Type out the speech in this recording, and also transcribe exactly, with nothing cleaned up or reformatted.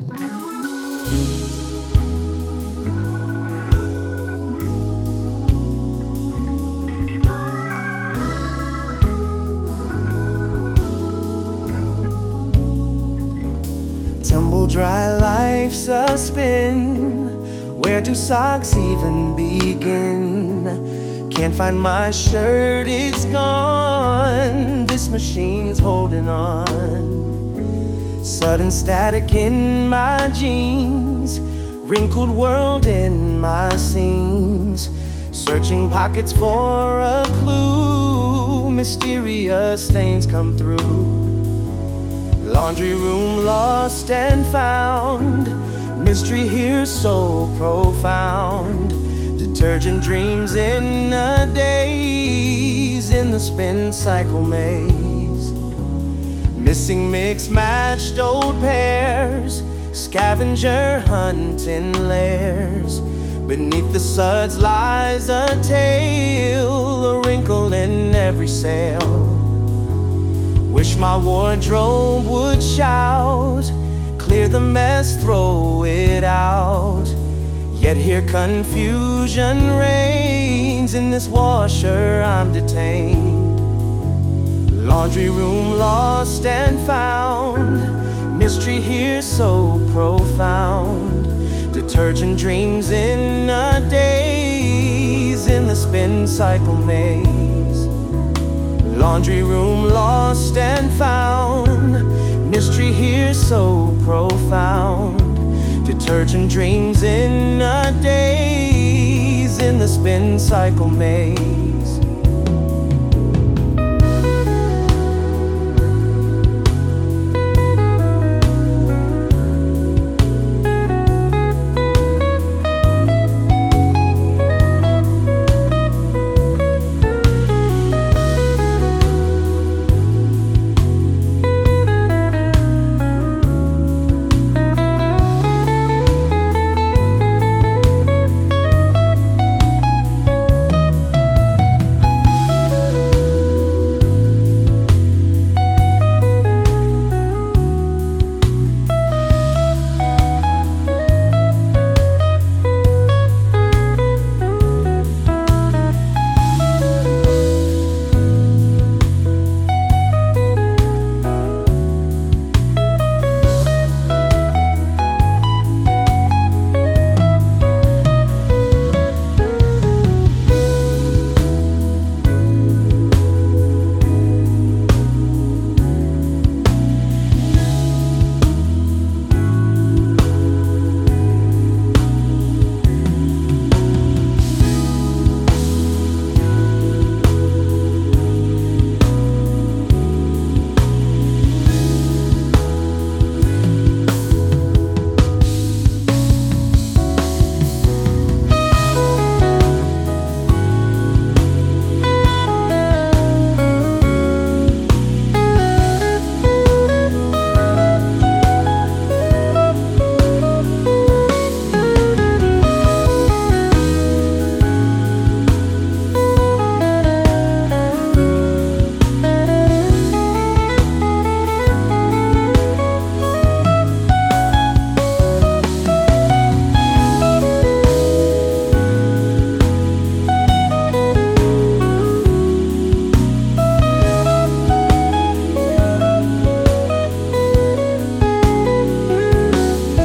Tumble dry, life's a spin. Where do socks even begin? Can't find my shirt, it's gone. This machine's holding on. Sudden static in my jeans, wrinkled world in my seams. Searching pockets for a clue, mysterious stains come through. Laundry room lost and found, mystery here so profound. Detergent dreams in a daze, in the spin cycle maze. Missing mix matched old pairs, scavenger hunt in layers. Beneath the suds lies a tale, a wrinkle in every sail. Wish my wardrobe would shout, clear the mess, throw it out. Yet here confusion reigns, in this washer I'm detained. Laundry room lost and found, mystery here so profound. Detergent dreams in a daze, in the spin cycle maze. Laundry room lost and found, mystery here so profound. Detergent dreams in a daze, in the spin cycle maze.